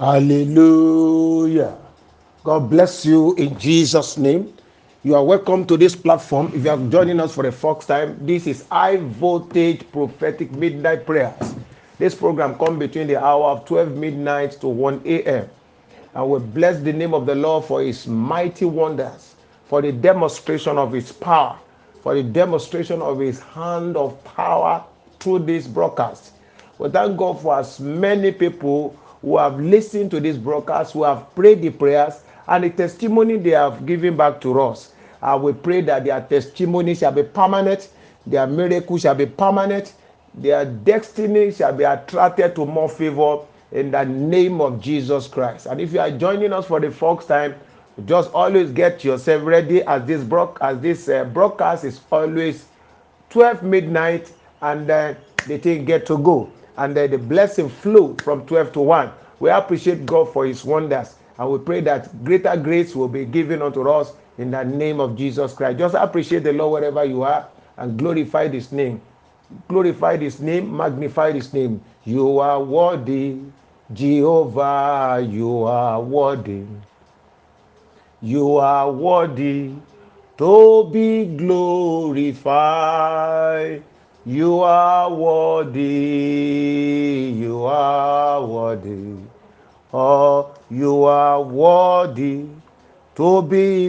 Hallelujah. God bless you in Jesus' name. You are welcome to this platform. If you are joining us for the first time, this is High Voltage Prophetic Midnight Prayers. This program comes between the hour of 12 midnight to 1 a.m. And we bless the name of the Lord for his mighty wonders, for the demonstration of his power, for the demonstration of his hand of power through this broadcast. We thank God for as many people who have listened to this broadcast, who have prayed the prayers, and the testimony they have given back to us. We pray that their testimony shall be permanent, their miracle shall be permanent, their destiny shall be attracted to more favor in the name of Jesus Christ. And if you are joining us for the first time, just always get yourself ready, as this broadcast is always 12 midnight, and then the thing get to go, and then the blessing flow from 12 to 1. We appreciate God for his wonders, and we pray that greater grace will be given unto us in the name of Jesus Christ. Just appreciate the Lord wherever you are and glorify his name. Glorify his name, magnify his name. You are worthy, Jehovah, you are worthy. You are worthy to be glorified. You are worthy. You are worthy. Oh, you are worthy to be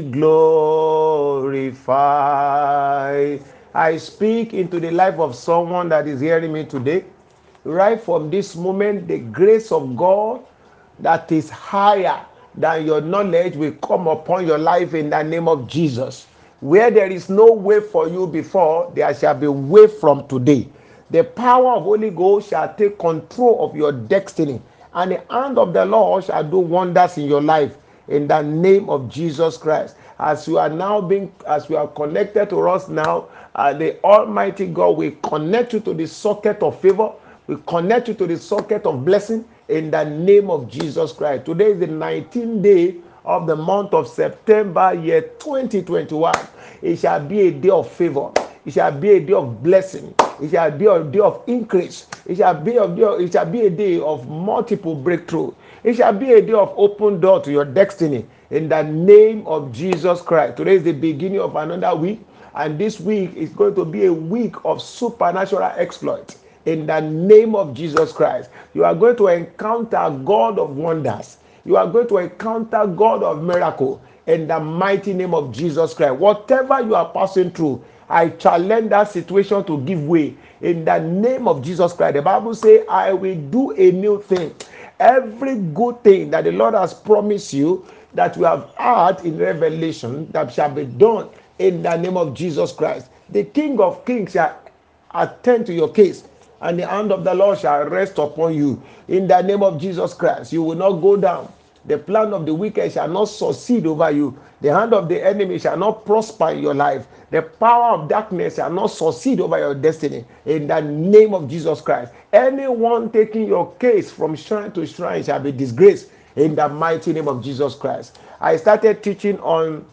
glorified. I speak into the life of someone that is hearing me today. Right from this moment, the grace of God that is higher than your knowledge will come upon your life in the name of Jesus. Where there is no way for you before, there shall be way from today. The power of Holy Ghost shall take control of your destiny, and the hand of the Lord shall do wonders in your life in the name of Jesus Christ. As you are now as you are connected to us now, the Almighty God will connect you to the socket of favor. We connect you to the socket of blessing in the name of Jesus Christ. Today is the 19th day of the month of September, year 2021. It shall be a day of favor. It shall be a day of blessing. It shall be a day of increase. It shall be a day of multiple breakthrough. It shall be a day of open door to your destiny in the name of Jesus Christ. Today is the beginning of another week, and this week is going to be a week of supernatural exploit in the name of Jesus Christ. You are going to encounter God of wonders. You are going to encounter God of miracle in the mighty name of Jesus Christ. Whatever you are passing through, I challenge that situation to give way in the name of Jesus Christ. The Bible says, I will do a new thing. Every good thing that the Lord has promised you, that you have heard in Revelation, that shall be done in the name of Jesus Christ. The King of Kings shall attend to your case, and the hand of the Lord shall rest upon you in the name of Jesus Christ. You will not go down. The plan of the wicked shall not succeed over you. The hand of the enemy shall not prosper in your life. The power of darkness shall not succeed over your destiny in the name of Jesus Christ. Anyone taking your case from shrine to shrine shall be disgraced in the mighty name of Jesus Christ. I started teaching on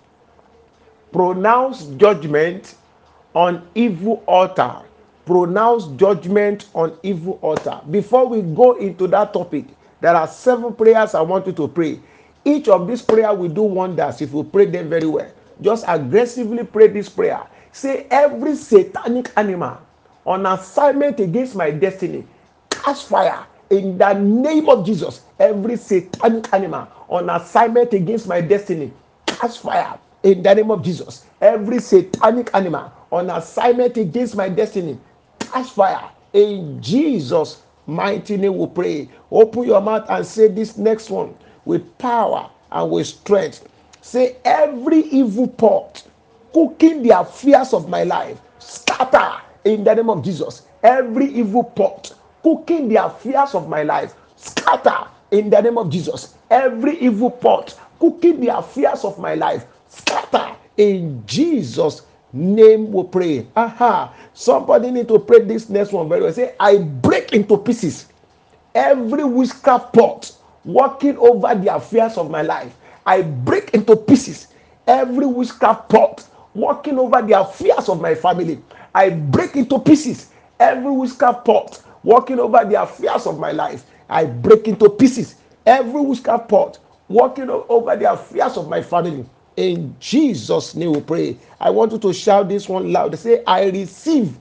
pronounce judgment on evil altar. Pronounce judgment on evil altar. Before we go into that topic, there are 7 prayers I want you to pray. Each of these prayers will do wonders if you pray them very well. Just aggressively pray this prayer. Say, every satanic animal on assignment against my destiny, catch fire in the name of Jesus. Every satanic animal on assignment against my destiny, catch fire in the name of Jesus. Every satanic animal on assignment against my destiny, catch fire in Jesus' mighty name. We pray. Open your mouth and say this next one with power and with strength. Say, every evil pot cooking the affairs of my life, scatter in the name of Jesus. Every evil pot cooking the affairs of my life, scatter in the name of Jesus. Every evil pot cooking the affairs of my life, scatter in Jesus' name. We pray. Somebody need to pray this next one very well. Say, I break into pieces every witchcraft pot working over the affairs of my life. I break into pieces every witchcraft pot working over the affairs of my family. I break into pieces every witchcraft pot working over the affairs of my life. I break into pieces every witchcraft pot working over the affairs of my family. In Jesus' name we pray. I want you to shout this one loud. Say, I receive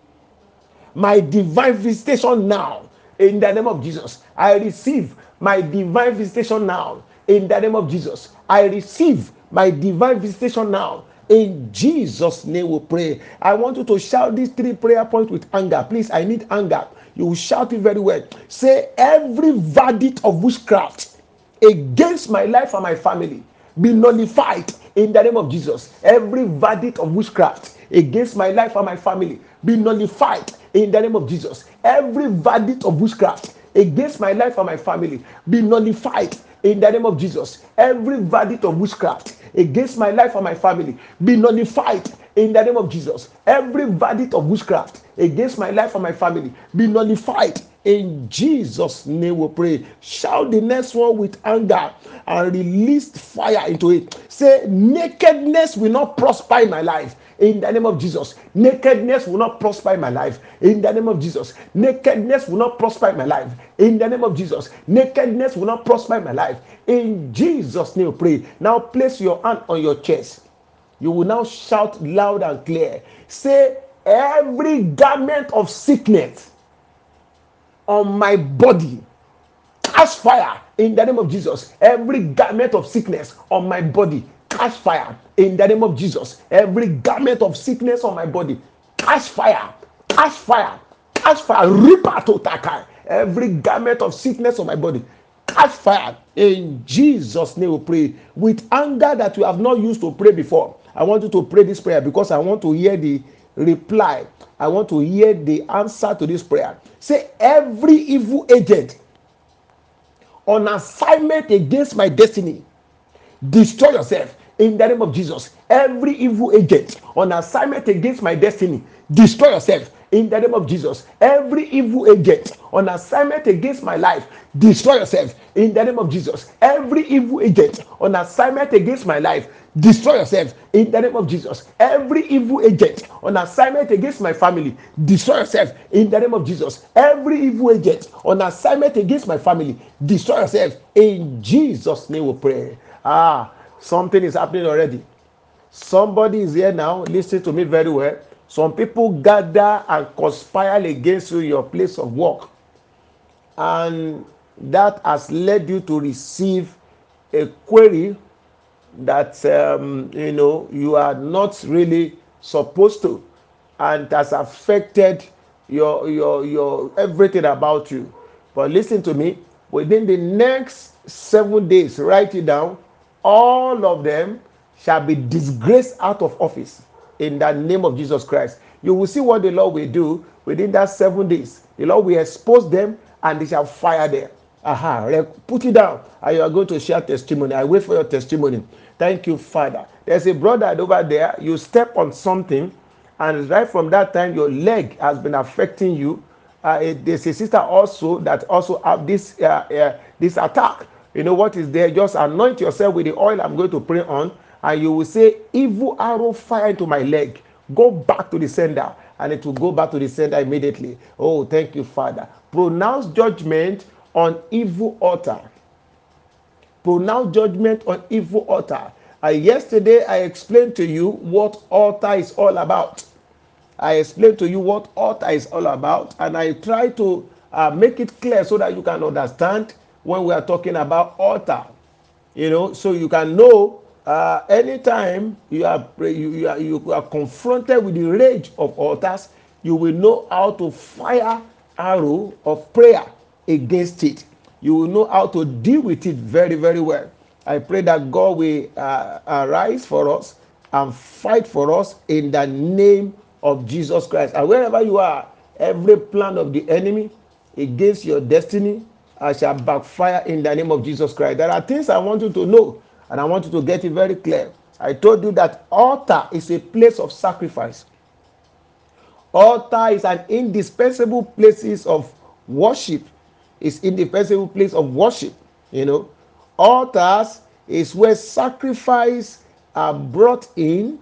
my divine visitation now in the name of Jesus. I receive my divine visitation now in the name of Jesus. I receive my divine visitation now. In Jesus' name we pray. I want you to shout these three prayer points with anger. Please, I need anger. You will shout it very well. Say, every verdict of witchcraft against my life and my family be nullified in the name of Jesus. Every verdict of witchcraft against my life and my family be nullified in the name of Jesus. Every verdict of witchcraft against my life and my family be nullified in the name of Jesus. Every verdict of witchcraft against my life and my family be nullified in the name of Jesus. Every verdict of witchcraft against my life and my family be nullified. In Jesus' name we pray. Shout the next one with anger and release fire into it. Say, nakedness will not prosper in my life. In the name of Jesus. Nakedness will not prosper in my life. In the name of Jesus. Nakedness will not prosper in my life. In the name of Jesus. Nakedness will not prosper in my life. In Jesus' name we pray. Now place your hand on your chest. You will now shout loud and clear. Say, every garment of sickness on my body, catch fire in the name of Jesus. Every garment of sickness on my body, catch fire in the name of Jesus. Every garment of sickness on my body, catch fire, catch fire, catch fire. Ripper to takai. Every garment of sickness on my body, catch fire in Jesus' name. We pray with anger that you have not used to pray before. I want you to pray this prayer because I want to hear the reply. I want to hear the answer to this prayer. Say, every evil agent on assignment against my destiny, destroy yourself in the name of Jesus. Every evil agent on assignment against my destiny, destroy yourself in the name of Jesus. Every evil agent on assignment against my life, destroy yourself in the name of Jesus. Every evil agent on assignment against my life, destroy yourself in the name of Jesus. Every evil agent on assignment against my family, destroy yourself in the name of Jesus. Every evil agent on assignment against my family, destroy yourself in Jesus' name we pray. Something is happening already. Somebody is here now. Listen to me very well. Some people gather and conspire against you in your place of work, and that has led you to receive a query that you are not really supposed to, and has affected your everything about you. But listen to me. Within the next 7 days, write it down. All of them shall be disgraced out of office in the name of Jesus Christ. You will see what the Lord will do within that 7 days. The Lord will expose them and they shall fire them. Put it down and you are going to share testimony. I wait for your testimony. Thank you, Father. There's a brother over there. You step on something, and right from that time, your leg has been affecting you. There's a sister also that also have this attack. You know what is there? Just anoint yourself with the oil I'm going to pray on, and you will say, evil arrow fire into my leg. Go back to the sender, and it will go back to the sender immediately. Oh, thank you, Father. Pronounce judgment on evil altar. Pronounce judgment on evil altar. Yesterday, I explained to you what altar is all about. I explained to you what altar is all about, and I try to make it clear so that you can understand when we are talking about altar. So you can know anytime you are confronted with the rage of altars, you will know how to fire arrow of prayer against it. You will know how to deal with it very, very well. I pray that God will arise for us and fight for us in the name of Jesus Christ. And wherever you are, every plan of the enemy against your destiny shall backfire in the name of Jesus Christ. There are things I want you to know, and I want you to get it very clear. I told you that altar is a place of sacrifice. Altar is an indispensable place of worship. It's indispensable place of worship. Altars is where sacrifice are brought in,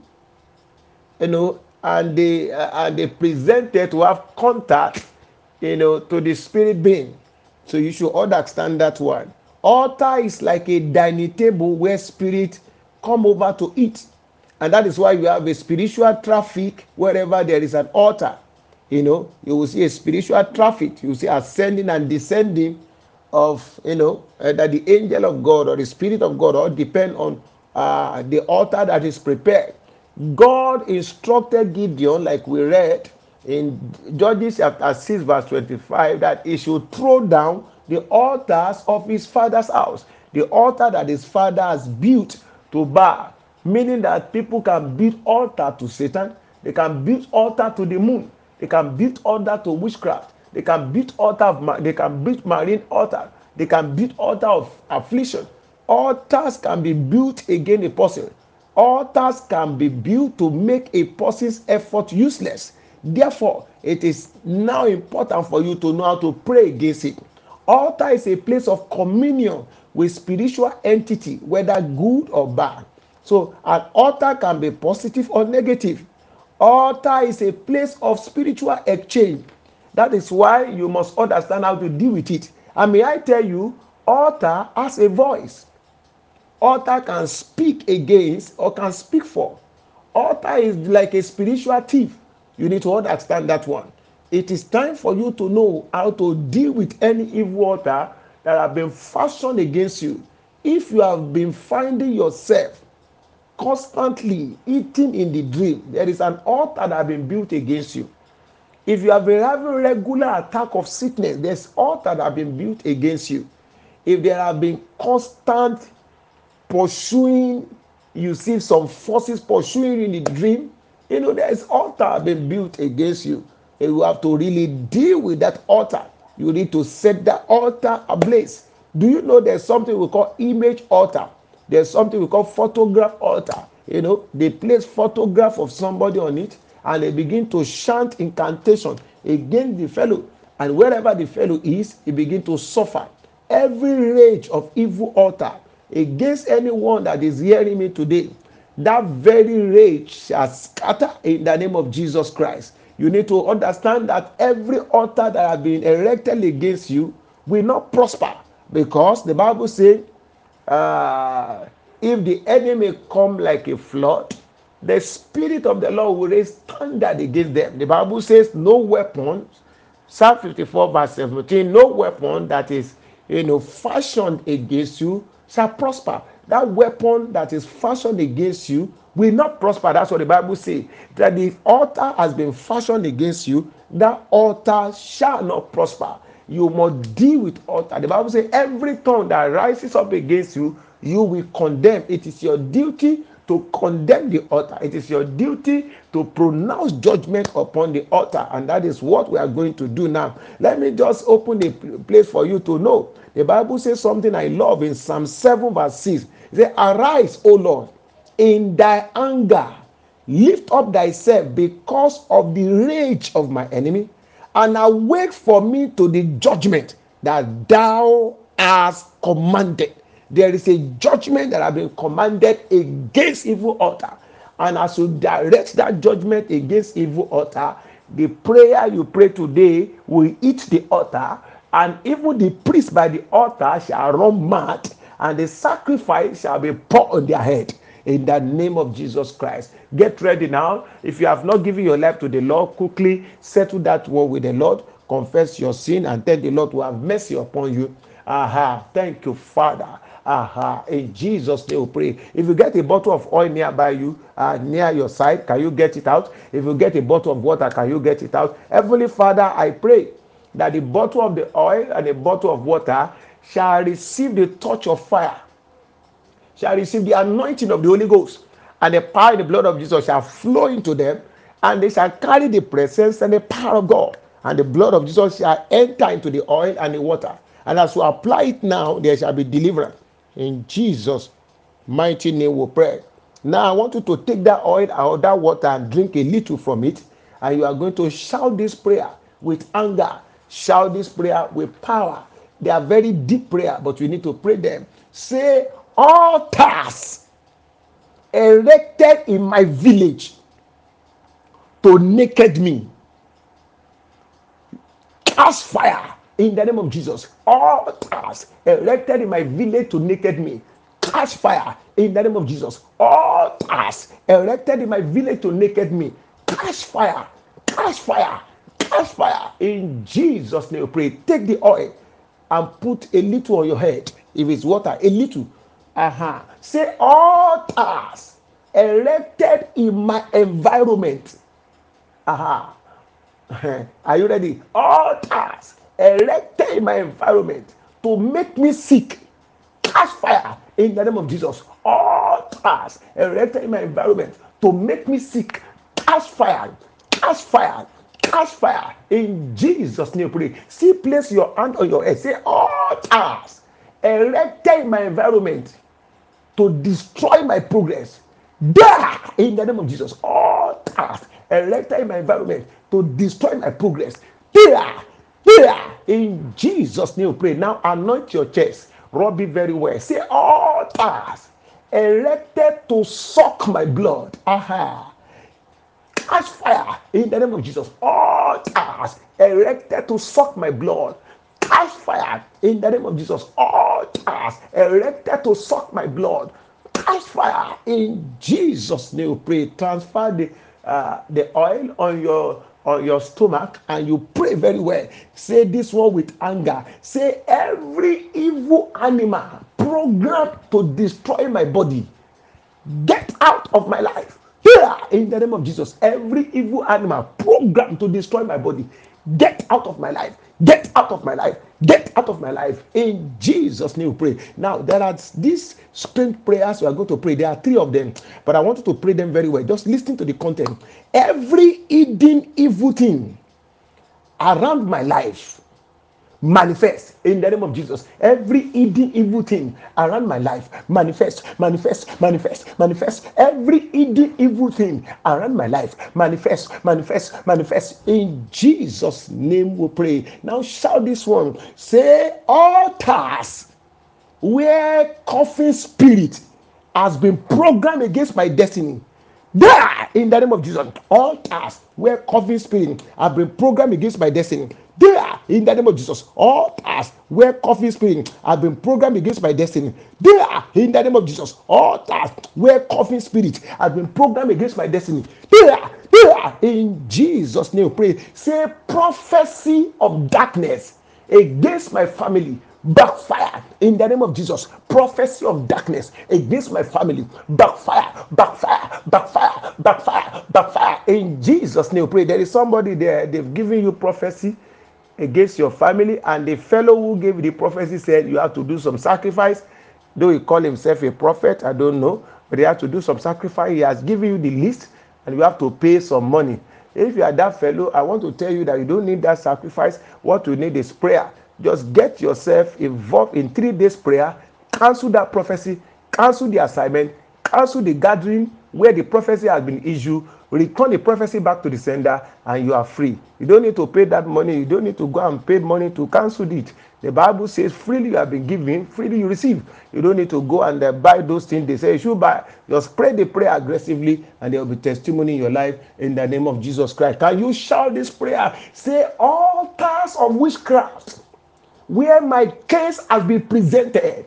and they presented to have contact, to the spirit being. So you should understand that one. Altar is like a dining table where spirits come over to eat. And that is why you have a spiritual traffic wherever there is an altar. You will see a spiritual traffic. You will see ascending and descending of, that the angel of God or the spirit of God all depend on the altar that is prepared. God instructed Gideon, like we read in Judges chapter 6 verse 25, that he should throw down the altars of his father's house, the altar that his father has built to Baal, meaning that people can build altar to Satan, they can build altar to the moon, they can build altar to witchcraft, they can build they can build marine altar, they can build altar of affliction. Altars can be built against a person. Altars can be built to make a person's effort useless. Therefore, it is now important for you to know how to pray against it. Altar is a place of communion with spiritual entity, whether good or bad. So an altar can be positive or negative. Altar is a place of spiritual exchange. That is why you must understand how to deal with it. And may I tell you, altar has a voice. Altar can speak against or can speak for. Altar is like a spiritual thief. You need to understand that one. It is time for you to know how to deal with any evil altar that have been fashioned against you. If you have been finding yourself constantly eating in the dream, there is an altar that has been built against you. If you have been having regular attack of sickness, there's altar that have been built against you. If there have been constant pursuing, you see some forces pursuing in the dream, there is altar been built against you. And you have to really deal with that altar. You need to set that altar ablaze. Do you know there's something we call image altar? There's something we call photograph altar. They place photograph of somebody on it and they begin to chant incantation against the fellow, and wherever the fellow is, he begin to suffer. Every rage of evil altar against anyone that is hearing me today, that very rage shall scatter in the name of Jesus Christ. You need to understand that every altar that has been erected against you will not prosper, because the Bible says, if the enemy come like a flood, the Spirit of the Lord will raise standard against them. The Bible says, no weapon, Psalm 54 verse 17, no weapon that is fashioned against you shall prosper. That weapon that is fashioned against you will not prosper. That's what the Bible says. That the altar has been fashioned against you, that altar shall not prosper. You must deal with altar. The Bible says every tongue that rises up against you, you will condemn. It is your duty to condemn the altar. It is your duty to pronounce judgment upon the altar. And that is what we are going to do now. Let me just open the place for you to know. The Bible says something I love in Psalm 7 verse 6. It says, arise, O Lord, in thy anger. Lift up thyself because of the rage of my enemy, and awake for me to the judgment that thou hast commanded. There is a judgment that has been commanded against evil altar. And as you direct that judgment against evil altar, the prayer you pray today will hit the altar, and even the priest by the altar shall run mad, and the sacrifice shall be poured on their head. In the name of Jesus Christ. Get ready now. If you have not given your life to the Lord, quickly settle that one with the Lord. Confess your sin and tell the Lord to have mercy upon you. Thank you, Father. In Jesus' name we pray. If you get a bottle of oil nearby you, near your side, can you get it out? If you get a bottle of water, can you get it out? Heavenly Father, I pray that the bottle of the oil and the bottle of water shall receive the touch of fire, shall receive the anointing of the Holy Ghost, and the power and the blood of Jesus shall flow into them, and they shall carry the presence and the power of God, and the blood of Jesus shall enter into the oil and the water. And as we apply it now, there shall be deliverance. In Jesus' mighty name we pray. Now I want you to take that oil or that water and drink a little from it, and you are going to shout this prayer with anger. Shout this prayer with power. They are very deep prayer, but we need to pray them. Say, altars erected in my village to naked me, cast fire in the name of Jesus. Altars erected in my village to naked me, catch fire in the name of Jesus. Altars erected in my village to naked me, catch fire, catch fire, catch fire in Jesus' name. We pray. Take the oil and put a little on your head. If it's water, a little. Say altars erected in my environment. Are you ready? Altars erected in my environment to make me sick, catch fire in the name of Jesus. Altars erected in my environment to make me sick, catch fire, catch fire, catch fire in Jesus' name. Pray. See, place your hand on your head. Say altars erected in my environment to destroy my progress. There, in the name of Jesus, all tasks erected in my environment to destroy my progress. There, in Jesus' name, pray. Now anoint your chest, rub it very well. Say, all tasks erected to suck my blood. Catch fire in the name of Jesus. All tasks erected to suck my blood, catch fire in the name of Jesus. Altars erected to suck my blood, catch fire in Jesus' name. We pray. Transfer the oil on your stomach and you pray very well. Say this one with anger. Say every evil animal programmed to destroy my body, get out of my life. Here, in the name of Jesus, every evil animal programmed to destroy my body, get out of my life. Get out of my life. Get out of my life. In Jesus' name, we pray. Now, there are these strange prayers we are going to pray. There are 3 of them, but I want you to pray them very well. Just listen to the content. Every hidden evil thing around my life, manifest in the name of Jesus. Every hidden evil thing around my life, manifest, manifest, manifest, manifest. Every hidden evil thing around my life, manifest, manifest, manifest. In Jesus' name we pray. Now shout this one. Say, altars where coffin spirit has been programmed against my destiny, there in the name of Jesus. Altars where coffin spirit have been programmed against my destiny, there in the name of Jesus. Altars where coffin spirit have been programmed against my destiny, there in the name of Jesus. Altars where coffin spirit have been programmed against my destiny, there in Jesus' name. Pray. Say prophecy of darkness against my family, backfire in the name of Jesus. Prophecy of darkness against my family, backfire, backfire, backfire, backfire, backfire in Jesus' name. Pray. There is somebody there, they've given you prophecy against your family, and the fellow who gave the prophecy said you have to do some sacrifice. Though he called himself a prophet, I don't know, but he has to do some sacrifice. He has given you the list and you have to pay some money. If you are that fellow, I want to tell you that you don't need that sacrifice. What you need is prayer. Just get yourself involved in 3 days prayer, cancel that prophecy, cancel the assignment, cancel the gathering where the prophecy has been issued, return the prophecy back to the sender, and you are free. You don't need to pay that money. You don't need to go and pay money to cancel it. The Bible says freely you have been given, freely you receive. You don't need to go and buy those things they say you should buy. Just pray the prayer aggressively and there will be testimony in your life in the name of Jesus Christ. Can you shout this prayer? Say, altars of witchcraft where my case has been presented,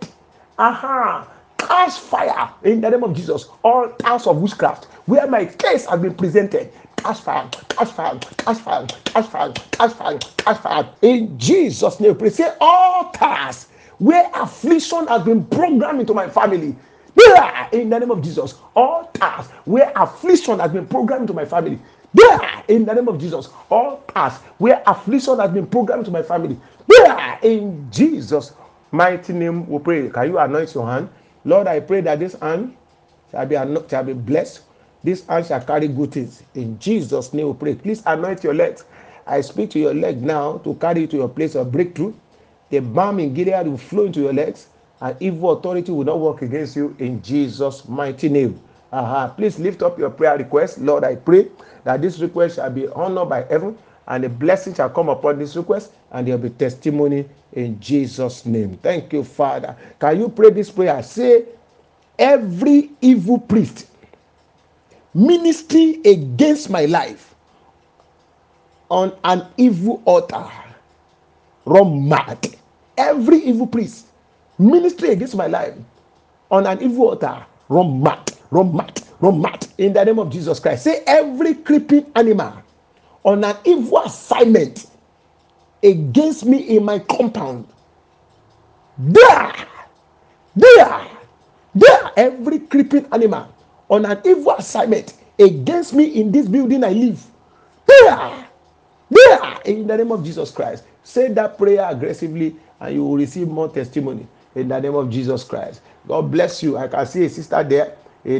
catch fire in the name of Jesus. Altars of witchcraft where my case has been presented, catch fire, catch fire, catch fire, catch fire, catch fire, catch fire in Jesus' name. Please say, altars where affliction has been programmed into my family, there in the name of Jesus. Altars where affliction has been programmed into my family, there in the name of Jesus. Altars where affliction has been programmed into my family, there in Jesus' mighty name we pray. Can you anoint your hand? Lord, I pray that this hand shall be blessed. This hand shall carry good things. In Jesus' name we pray. Please anoint your legs. I speak to your leg now to carry you to your place of breakthrough. The balm in Gilead will flow into your legs, and evil authority will not work against you in Jesus' mighty name. Please lift up your prayer request. Lord, I pray that this request shall be honored by heaven, and a blessing shall come upon this request, and there will be testimony in Jesus' name. Thank you, Father. Can you pray this prayer? Say, every evil priest ministry against my life on an evil altar, run mad. Every evil priest ministry against my life on an evil altar, run mad, run mad, run mad. In the name of Jesus Christ. Say every creeping animal on an evil assignment against me in my compound. There, there, there, every creeping animal on an evil assignment against me in this building I live. There, there, in the name of Jesus Christ. Say that prayer aggressively and you will receive more testimony in the name of Jesus Christ. God bless you. I can see a sister there.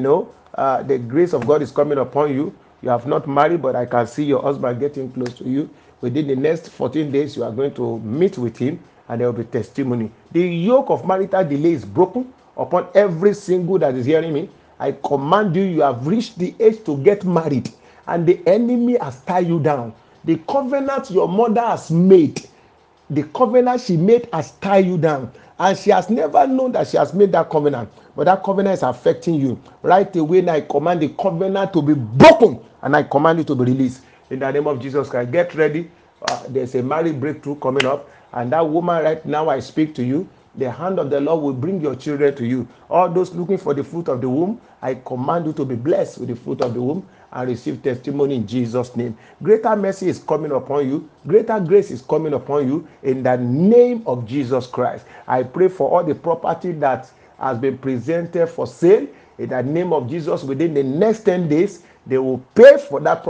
The grace of God is coming upon you. You have not married, but I can see your husband getting close to you. Within the next 14 days, you are going to meet with him and there will be testimony. The yoke of marital delay is broken upon every single that is hearing me. I command you, you have reached the age to get married and the enemy has tied you down. The covenant your mother has made, the covenant she made has tied you down. And she has never known that she has made that covenant. But that covenant is affecting you. Right away now, I command the covenant to be broken. And I command it to be released. In the name of Jesus Christ, get ready. There's a marriage breakthrough coming up. And that woman right now, I speak to you. The hand of the Lord will bring your children to you. All those looking for the fruit of the womb, I command you to be blessed with the fruit of the womb and receive testimony in Jesus' name. Greater mercy is coming upon you. Greater grace is coming upon you in the name of Jesus Christ. I pray for all the property that has been presented for sale in the name of Jesus. Within the next 10 days, they will pay for that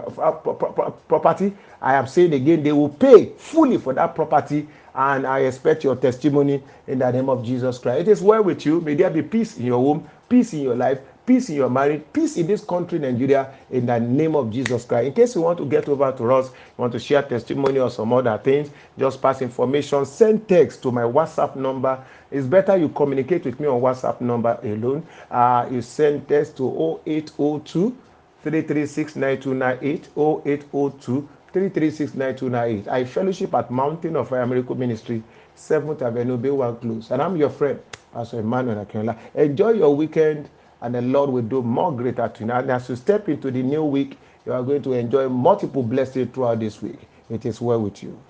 property. I am saying again, they will pay fully for that property. And I expect your testimony in the name of Jesus Christ. It is well with you. May there be peace in your home, peace in your life, peace in your marriage, peace in this country, Nigeria, in the name of Jesus Christ. In case you want to get over to us, you want to share testimony or some other things, just pass information, send text to my WhatsApp number. It's better you communicate with me on WhatsApp number alone. You send text to 0802 336 9298, 0802 3369298. I fellowship at Mountain of Fire Miracle Ministry, 7th Avenue, Bewang Close. And I'm your friend, Pastor Emmanuel Akinola. Enjoy your weekend, and the Lord will do more greater to you. And as you step into the new week, you are going to enjoy multiple blessings throughout this week. It is well with you.